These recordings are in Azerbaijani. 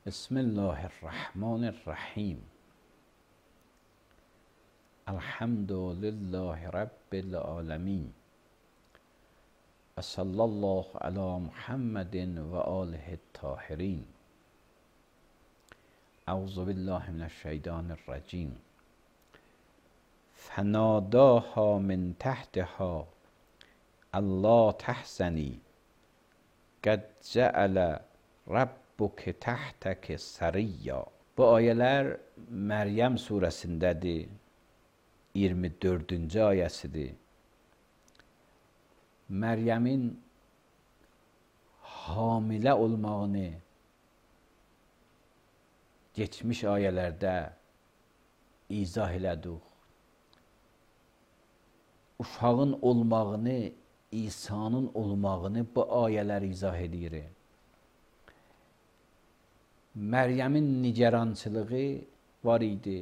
بسم الله الرحمن الرحیم. الحمد لله رب العالمین و صلی الله علی محمد و آله الطاهرین. اعوذ بالله من الشیطان الرجیم. فناداها من تحتها الا تحزنی قد جعل ربک تحتک سریا. Bu ayələr Məryəm surəsindədir. 24-cü ayəsidir. Məryəmin hamilə olmağını geçmiş ayələrdə izah elədik. Uşağın olmağını, İsa'nın olmağını bu ayələr izah edir. Məryəmin nigerançılığı var idi.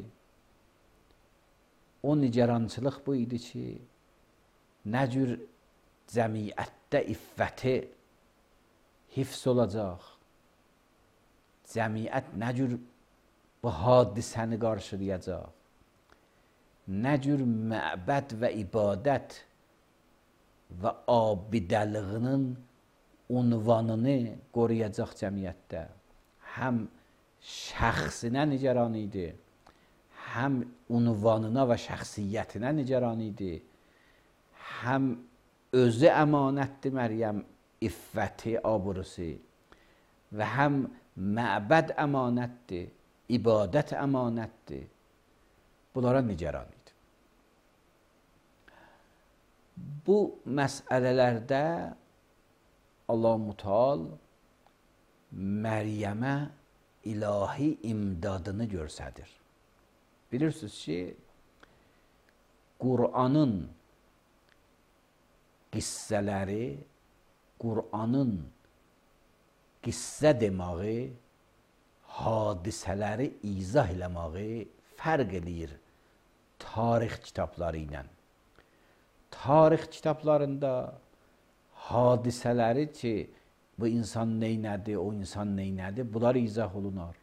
O nigerançılıq bu idi ki, nə cür cəmiyyətdə iffəti hifz olacaq, cəmiyyət nə cür bu hadisəni qarşılayacaq, nə cür məbəd və ibadət və abidəlığının unvanını qoruyacaq cəmiyyətdə. Həm şəxsinə nigeran idi, həm unvanına və şəxsiyyətinə nigeran idi, həm özü əmanətdir Məryəm, iffəti, abrusu və həm məbəd əmanətdir, ibadət əmanətdir. Bunlara nigeran idi. Bu məsələlərdə Allah-u Teala Məryəmə ilahi imdadını göstərir. Bilirsiniz ki, Qur'anın qissələri, Qur'anın qissə demağı, hadisələri izah eləməyi fərq eləyir tarix kitabları ilə. Tarix kitablarında hadisələri ki, bu insan neynədi, o insan neynədi, bunlar izah olunar.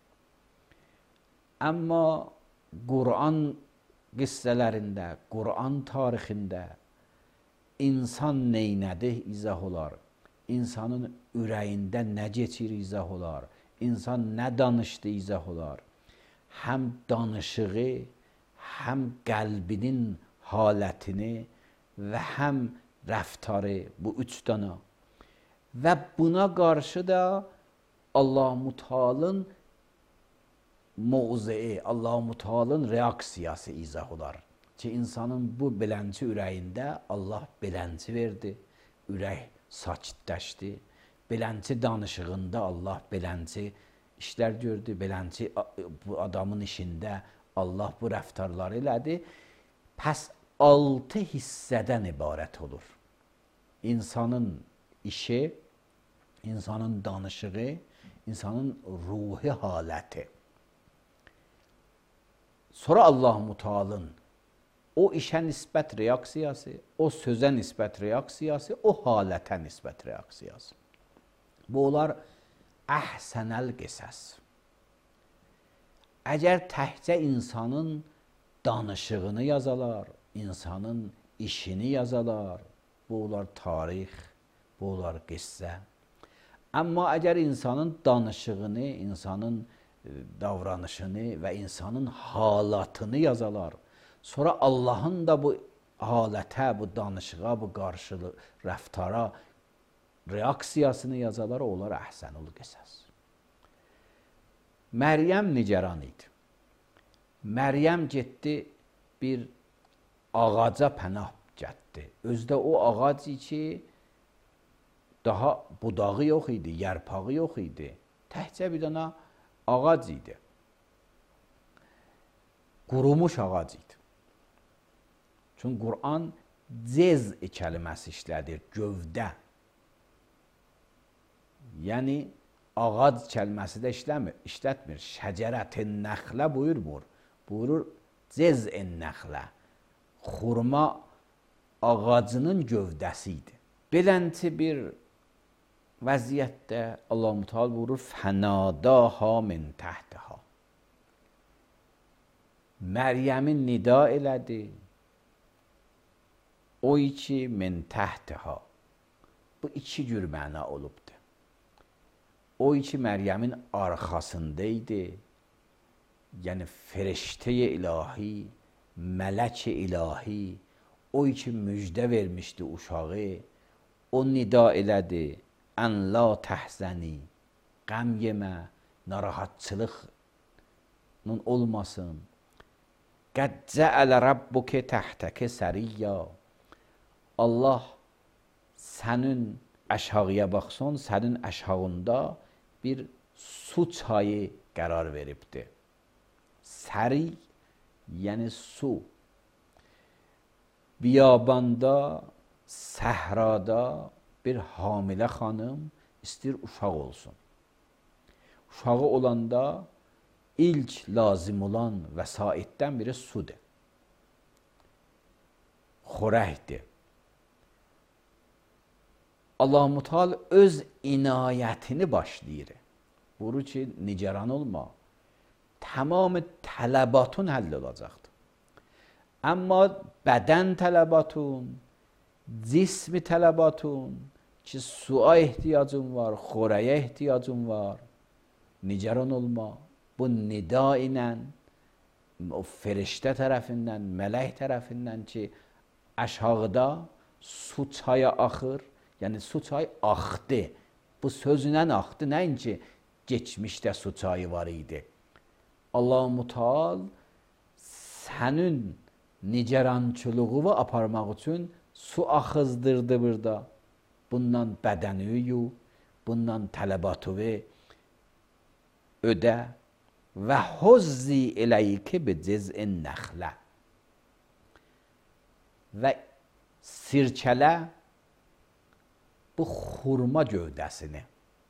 Amma Qur'an qissələrində, Qur'an tarixində insan neynədi izah olar. İnsanın ürəyində nə keçir izah olar. İnsan nə danışdı izah olar. Həm danışığı, həm qəlbinin halətini və həm rəftarı, bu üç dana. Və buna qarşı da Allah-u Teala'nın mövzei, Allah-u Teala'nın reaksiyası izah olar. Ki insanın bu belənci ürəyində Allah belənci verdi, ürək sakitləşdi. Belənci danışığında Allah belənci işlər gördü, belənci bu adamın işində Allah bu rəftarları elədi. Pəs 6 hissədən ibarət olur. İnsanın işi, insanın danışığı, insanın ruhi haləti. Sonra Allah-u Teala'nın o işə nisbət reaksiyası, o sözə nisbət reaksiyası, o halətə nisbət reaksiyası. Bu olar əhsənəl qisəs. Əgər təkcə insanın danışığını yazalar, insanın işini yazalar, bu olar tarix, bu olar qissə. Amma əgər insanın danışığını, insanın davranışını və insanın halatını yazalar, sonra Allahın da bu halətə, bu danışığa, bu qarşılıq, rəftara reaksiyasını yazalar, olar əhsənul qisəs. Məryəm nigeran idi. Məryəm getdi, bir ağaca pənah getdi. Özdə o ağac ki, daha budağı yox idi, yarpağı yox idi. Təkcə bir dana ağac idi. Qurumuş ağac idi. Çünki Qur'an cez kəlməsi işlədir, gövdə. Yəni, ağac kəlməsi də işlətmir. Şəcərətin nəxlə buyurmur. Buyurur, cez-in nəxlə. Xurma ağacının gövdəsi idi. Belənti bir vəziyyətdə Allah-u Teala buyurur, fənadaha min təhtəha. Məryəmi nida elədi. O ki min təhtəha. Bu iki cür məna olubdur. O ki Məryəmin arxasındaydı. Yəni feriştə-i ilahi, mələk-i ilahi, o ki müjdə vermişdi uşağı, o nida elədi. Ən la təhzəni, qəm yemə, narahatçılığın olmasın. Qəd cəələ rabbuke təhtəkə səriyya. Allah sənin aşağıya baxsan, sənin aşağında bir su çayı qərar veribdir. Səri, yəni su. Biyabanda, səhrada bir hamilə xanım istəyir uşaq olsun. Uşağı olanda ilk lazım olan vəsaitdən biri sudur. Xörəkdir. Allah-u Teala öz inayətini başlayır. Buyurur ki, nigaran olma. Tamam tələbatın həll olacaqdır. Amma bədən tələbatın, cismi tələbatın ki, suya ehtiyacın var, xörəyə ehtiyacın var. Nigaran olma. Bu nida ilə, o feriştə tərəfindən, mələk tərəfindən ki, aşağıda su çaya axır, yəni su çayı axdı. Bu sözlə axdı, nəinki geçmişdə su çayı var idi. Allah-u Teala sənin nigarançılığını aparmaq üçün su axızdırdı burada. Bundan bədəni yu, bundan tələbatını ödə. Və huzzi eləyki bi ciz'in nəxlə. Və sirkələ bu xurma gövdəsini,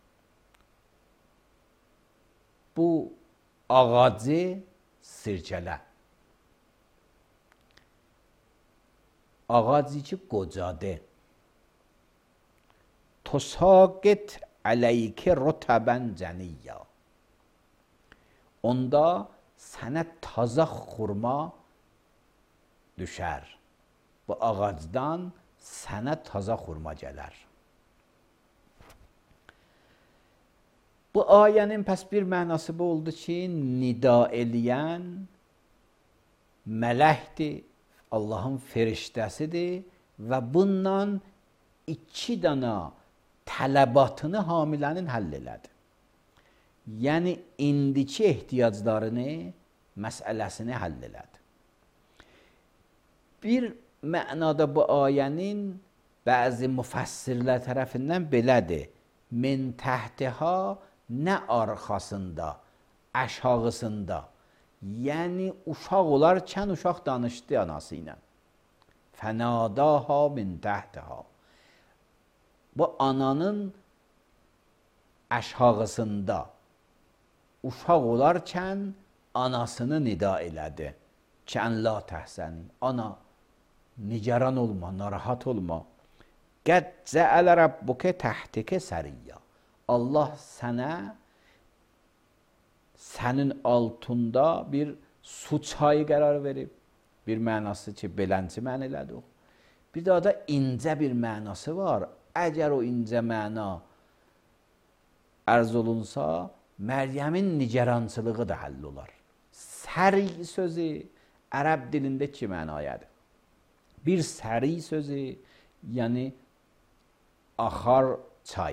bu ağacı sirkələ. Ağacı ki qocadı. Tusaqit əleyki rutəbən cəniyyə. Onda sənə taza xurma düşər. Bu ağacdan sənə taza xurma gələr. Bu ayənin pəs bir mənası bu oldu ki, nida eləyən mələkdir, Allahın feriştəsidir və bundan iki dana tələbatını hamilənin həll elədi. Yəni, indiki ehtiyaclarını, məsələsini həll elədi. Bir mənada bu ayənin bəzi müfəssirlər tərəfindən belədir. Min təhtəha nə arxasında, aşağısında. Yəni, uşaq olarkən uşaq danışdı anası ilə. Fənadaha min təhtəha. Bu ananın aşağısında uşaq olarkən anasını nida elədi. Kən la təhsəni. Ana, nigaran olma, narahat olma. Qəd cəələ rabbuke təhtəkə səriyyə. Allah sənə sənin altında bir su çayı qərar verib. Bir mənası ki, belənci mən elədi o. Bir daha da incə bir mənası var. Əgər o incə məna ərz olunsa, Məryəmin nigarançılığı da həll olar. Səri sözü ərəb dilində iki mənayədir. Bir səri sözü, yəni axar çay.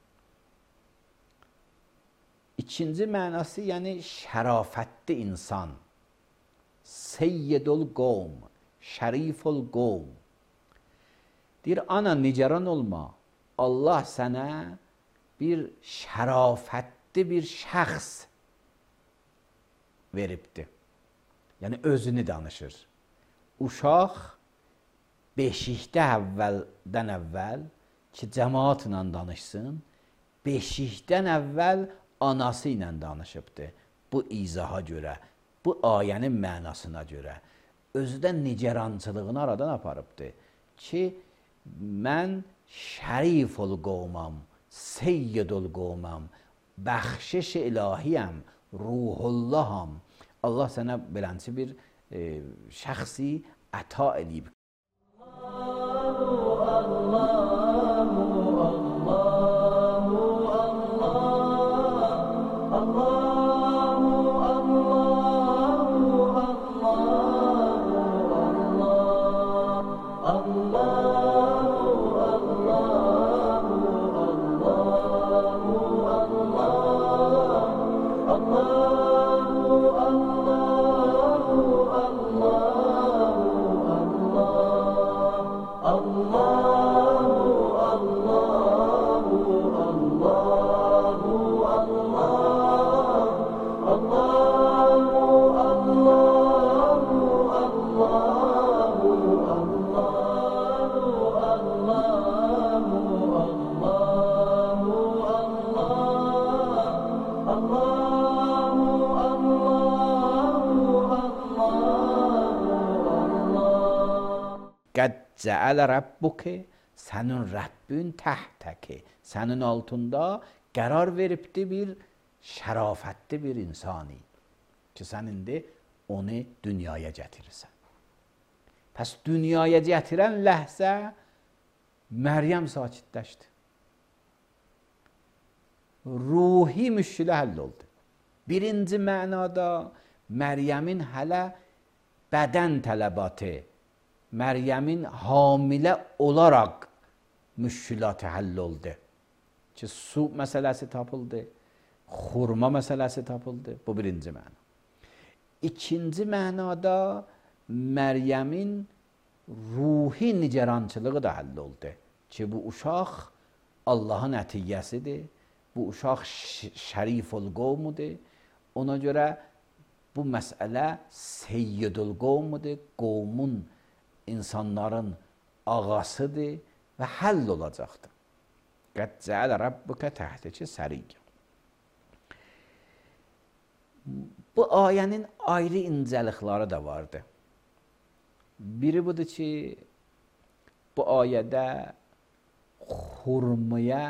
İkinci mənası, yəni şərafətli insan. Seyyidul qovm, şəriful qovm. Deyir, ana nigaran olma. Allah sənə bir şərafətli bir şəxs veribdir. Yəni özünü danışır. Uşaq beşikdə əvvəldən əvvəl ki, cəmaatla danışsın, beşikdən əvvəl anası ilə danışıbdır. Bu izaha görə, bu ayənin mənasına görə. Özü də nigarançılığını aradan aparıbdır ki, mən şərif ol qovmam, seyyidul qovmam, bəxşiş ilahiyəm, ruhullaham. Allah sənə belənçi bir şəxsi əta eləyib. Qəd cəələ rəbbuke, sənin Rəbbün təhtəki, sənin altında qərar veribdi bir şərafətli bir insani ki, sən indi onu dünyaya gətirirsən. Pəs dünyaya gətirən ləhzə Məryəm sakitləşdi. Ruhi müşkilə həll oldu. Birinci mənada Məryəmin hələ bədən tələbatı, Məryəmin hamilə olaraq müşkilatı həll oldu. Ki, su məsələsi tapıldı, xurma məsələsi tapıldı. Bu birinci məna. İkinci mənada Məryəmin ruhi nigerançılığı da həll oldu. Ki, bu uşaq Allahın ətiyyəsidir, bu uşaq şəriful qovmudur. Ona görə bu məsələ seyyidul qovmudur, qovmun, insanların ağasıdır və həll olacaqdır. Qəd cəələ rəbbükə təhtəki səriyyə. Bu ayənin ayrı incəlikləri da vardı. Biri budur ki, bu ayədə xurmaya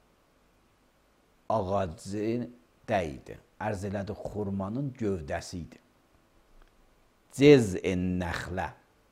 ağacı dəydi. Ərz elədi, xurmanın gövdəsi idi. Cez'in nəxlə.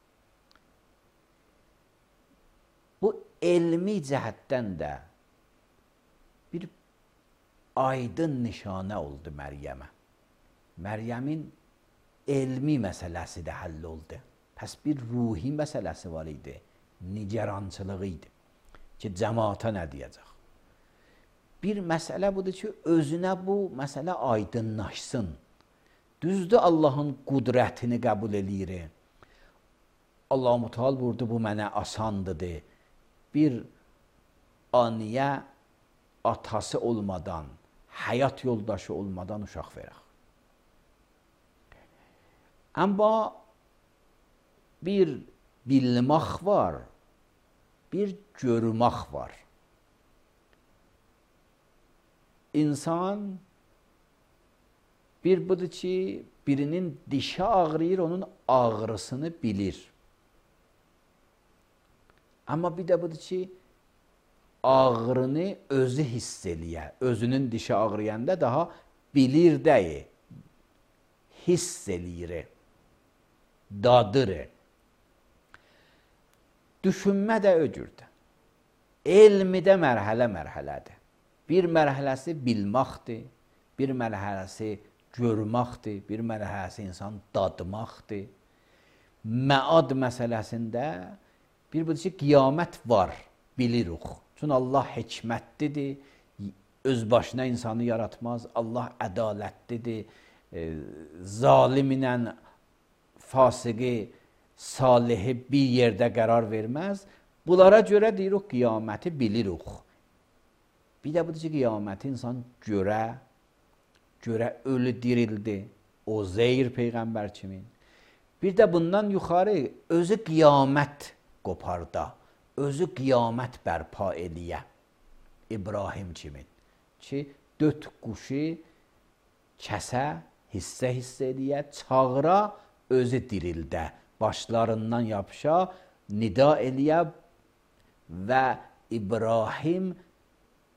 Bu elmi cəhətdən də bir aydın nişanə oldu Məryəmə. Məryəmin elmi məsələsi də həll oldu. Pəs bir ruhi məsələsi var idi, nigerançılığı idi ki, cəmaata nə deyəcək? Bir məsələ budur ki, özünə bu məsələ aydınlaşsın. Düzdür, Allahın qudrətini qəbul eləyir. Allah-u Müteal vurdu, bu mənə asandıdır. Bir aniyə atası olmadan, həyat yoldaşı olmadan uşaq verək. Amma bir bilmək var, bir görmək var. İnsan bir budur ki, birinin dişi ağrıyır, onun ağrısını bilir. Amma bir də budur ki, ağrını özü hiss eləyə. Özünün dişi ağrıyanda daha bilir deyil, hiss eləyir, dadır. Düşünmə də öcürdür. Elmi də mərhələ-mərhələdir. Bir mərhələsi bilməkdir, bir mərhələsi görməkdir, bir mərhələsi insan dadmaqdır. Məad məsələsində bir budur ki, qiyamət var, bilirik. Çünki Allah hikmətlidir, öz başına insanı yaratmaz, Allah ədalətlidir, zalimlə fasiqi, salihi bir yerdə qərar verməz. Bunlara görə deyirik, qiyaməti bilirik. Bir də budur ki, qiyaməti insan görə ölü dirildi, o Zeyr Peyğəmbər kimin. Bir də bundan yuxarı özü qiyamət qoparda, özü qiyamət bərpa eləyə, İbrahim kimin. Ki, 4 quşu kəsə, hissə eləyə, çağıra, özü dirildə, başlarından yapışa, nida eləyə və İbrahim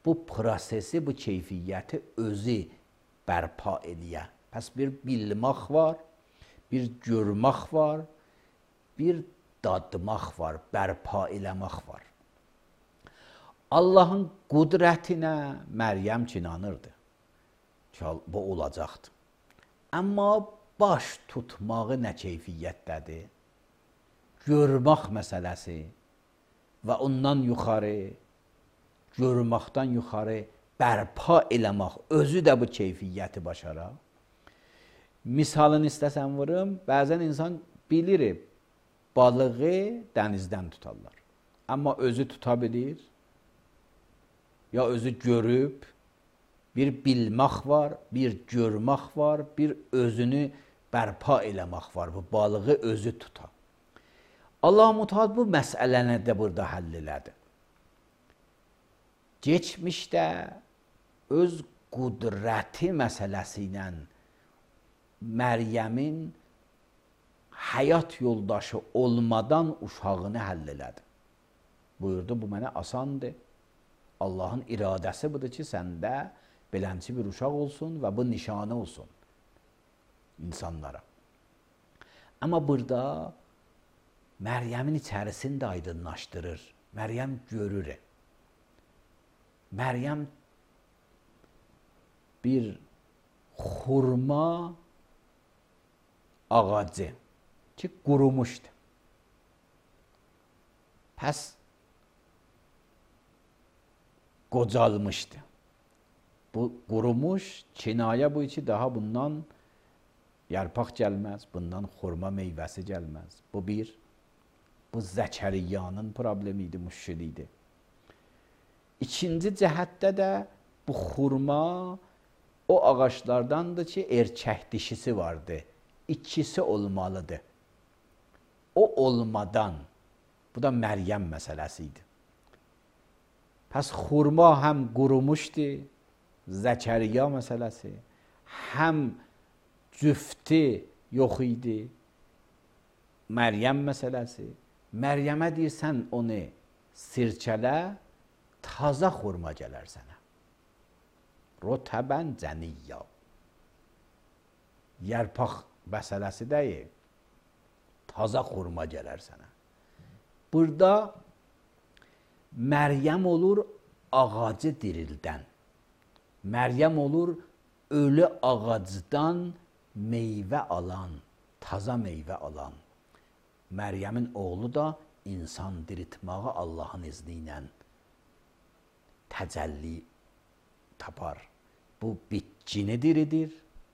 bu prosesi, bu keyfiyyəti özü bərpa eləyə. Pəs bir bilmək var, bir görmək var, bir dadmaq var, bərpa eləmək var. Allahın qudrətinə Məryəm inanırdı ki, bu olacaqdır. Amma baş tutmağı nə keyfiyyətdədir? Görmək məsələsi və ondan yuxarı, görməkdən yuxarı bərpa eləmək, özü də bu keyfiyyəti başara. Misalını istəsəm vurum, bəzən insan bilir, balığı dənizdən tutarlar. Amma özü tuta bilir, ya özü görüb, bir bilmək var, bir görmək var, bir özünü bərpa eləmək var. Bu balığı özü tutar. Allah-u Teala bu məsələni də burada həll elədi. Geçmişdə öz qudrəti məsələsi ilə Məryəmin həyat yoldaşı olmadan uşağını həll elədi. Buyurdu, bu mənə asandır. Allahın iradəsi budur ki, səndə belənçi bir uşaq olsun və bu nişanə olsun insanlara. Amma burada Məryəmin içərisində aydınlaşdırır. Məryəm görür. Məryəm bir xurma ağacı ki, qurumuşdu. Pəs qocalmışdı. Bu qurumuş, kinayə bu ki, daha bundan yarpaq gəlməz, bundan xurma meyvəsi gəlməz. Bu bir, bu Zəkəriyyanın problemi idi, müşkili idi. İkinci cəhətdə də bu xurma o ağaçlardandır ki, erkək dişisi vardı. İkisi olmalıdır. O olmadan, bu da Məryəm məsələsi idi. Pəs xurma həm qurumuşdu, Zəkəriyya məsələsi, həm cüfti yox idi, Məryəm məsələsi. Məryəmə deyirsən onu sirkələ, taza xurma gələr sənə. Rotəbən cəniyya. Yarpaq məsələsi deyil, taza xurma gələr sənə. Burada Məryəm olur ağacı dirildən. Məryəm olur ölü ağacdan meyvə alan, taza meyvə alan. Məryəmin oğlu da insan diriltməyi Allahın izni ilə təcəlli tapar. Bu bitkini diridir,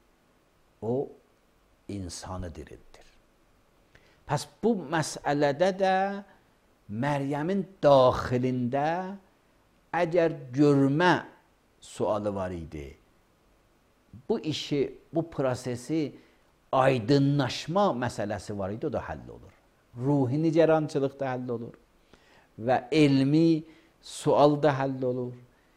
o insanı dirildir. Pəs bu məsələdə də Məryəmin daxilində əgər görmə sualı var idi, bu işi, bu prosesi aydınlaşma məsələsi var idi, o da həll olur. Ruhi nigerançılıq da həll olur və elmi sual da həll olur.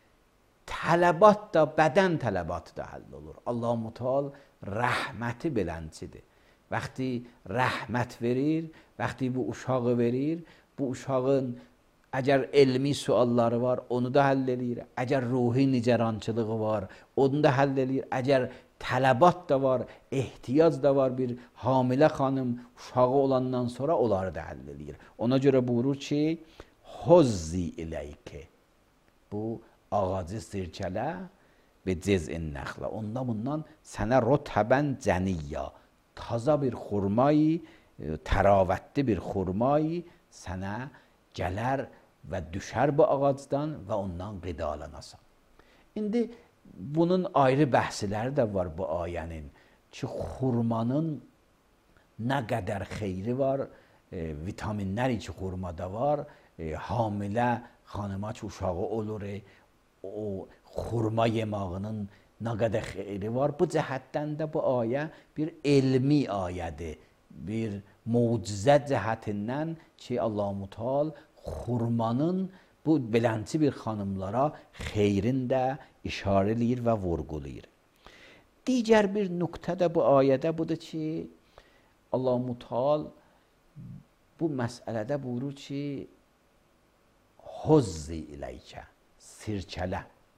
Tələbat da, bədən tələbatı da həll olur. Allah-u Teala rəhməti belənçidir. Vaxtı rəhmət verir, vaxtı bu uşağı verir, bu uşağın əgər elmi sualları var, onu da həll edir. Əgər ruhi nigerançılığı var, onu da həll edir. Əgər tələbat da var, ehtiyac da var, bir hamilə xanım uşağı olandan sonra onları da həll edir. Ona görə buyurur ki, hozzi iləykə. Bu ağacı sirkələ və cez'in nəxlə. Ondan bundan sənə rotəbən cəniyya. Taza bir xurmayı, təravətli bir xurmayı sənə gələr və düşər bu ağacdan və ondan qidalanasan. İndi bunun ayrı bəhsləri də var bu ayənin ki, xurmanın nə qədər xeyri var, vitaminlər ki, xurmada var, hamilə xanıma ki, uşağı olur, o xurma yemağının nə qədər xeyri var. Bu cəhətdən də bu ayə bir elmi ayədir, bir mucizə cəhətindən ki, Allah-u Teala xurmanın bu belənçi bir xanımlara xeyrin də işarə edir və vurğulayır. Digər bir nöqtə də bu ayədə budur ki, Allah-u Teala bu məsələdə buyurur ki, hozzi iləykə, sirkələ.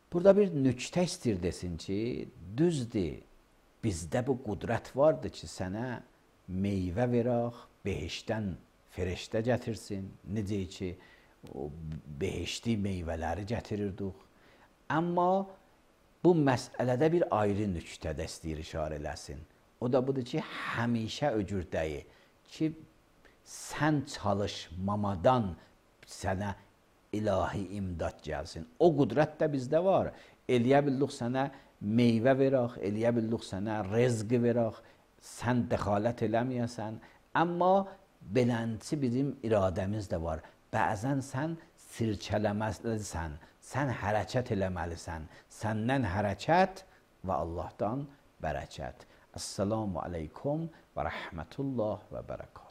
Burada bir nüktə istir desin ki, düzdür, bizdə bu qüdrət vardır ki, sənə meyvə verək, behişdən feriştə gətirsin. Necə ki, o behişti meyvələri gətirirdik. Amma bu məsələdə bir ayrı nüktədə istəyir işarə eləsin. O da budur ki, həmişə ögürdəyi ki, sən çalışmamadan sənə ilahi imdad gəlsin. O qüdrət də bizdə var. Eləyə bildik sənə meyvə verək, eləyə bildik sənə rızq verək, sən dəxalət eləməyəsən. Amma belənçi bizim iradəmiz də var. Bəzən sən sirkələməlisən, sən hərəkət eləməlisən. Səndən hərəkət və Allahdan bərəkət. Esselamu aleykum və rəhmətullah və bərəkət.